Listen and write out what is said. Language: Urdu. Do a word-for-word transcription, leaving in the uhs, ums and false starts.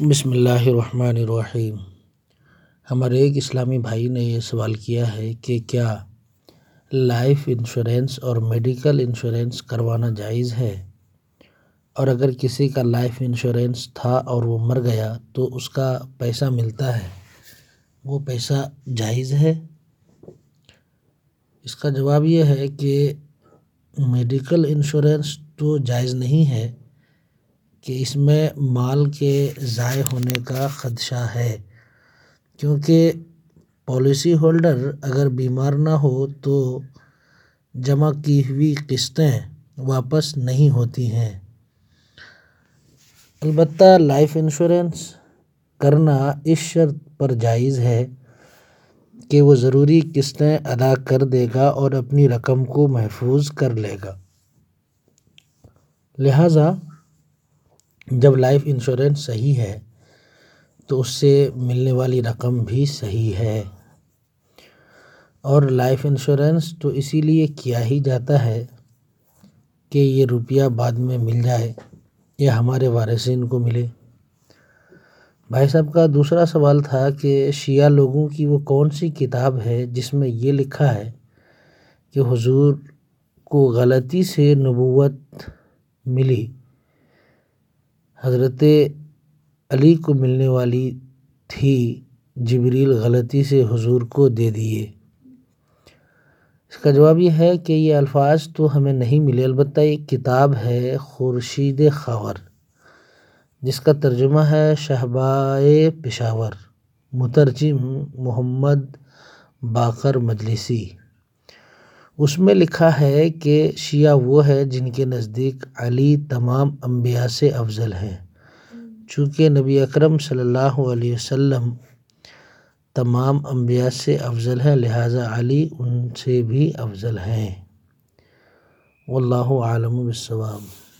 بسم اللہ الرحمن الرحیم۔ ہمارے ایک اسلامی بھائی نے یہ سوال کیا ہے کہ کیا لائف انشورنس اور میڈیکل انشورنس کروانا جائز ہے، اور اگر کسی کا لائف انشورنس تھا اور وہ مر گیا تو اس کا پیسہ ملتا ہے، وہ پیسہ جائز ہے؟ اس کا جواب یہ ہے کہ میڈیکل انشورنس تو جائز نہیں ہے، کہ اس میں مال کے ضائع ہونے کا خدشہ ہے، کیونکہ پالیسی ہولڈر اگر بیمار نہ ہو تو جمع کی ہوئی قسطیں واپس نہیں ہوتی ہیں۔ البتہ لائف انشورنس کرنا اس شرط پر جائز ہے کہ وہ ضروری قسطیں ادا کر دے گا اور اپنی رقم کو محفوظ کر لے گا۔ لہٰذا جب لائف انشورنس صحیح ہے تو اس سے ملنے والی رقم بھی صحیح ہے، اور لائف انشورنس تو اسی لیے کیا ہی جاتا ہے کہ یہ روپیہ بعد میں مل جائے یا ہمارے وارثین کو ملے۔ بھائی صاحب کا دوسرا سوال تھا کہ شیعہ لوگوں کی وہ کون سی کتاب ہے جس میں یہ لکھا ہے کہ حضور کو غلطی سے نبوت ملی، حضرت علی کو ملنے والی تھی، جبریل غلطی سے حضور کو دے دیے۔ اس کا جواب یہ ہے کہ یہ الفاظ تو ہمیں نہیں ملے، البتہ ایک کتاب ہے خورشید خاور جس کا ترجمہ ہے شہبائے پشاور، مترجم محمد باقر مجلسی۔ اس میں لکھا ہے کہ شیعہ وہ ہے جن کے نزدیک علی تمام انبیاء سے افضل ہیں، چونکہ نبی اکرم صلی اللہ علیہ وسلم تمام انبیاء سے افضل ہیں، لہٰذا علی ان سے بھی افضل ہیں۔ واللہ اعلم بالصواب۔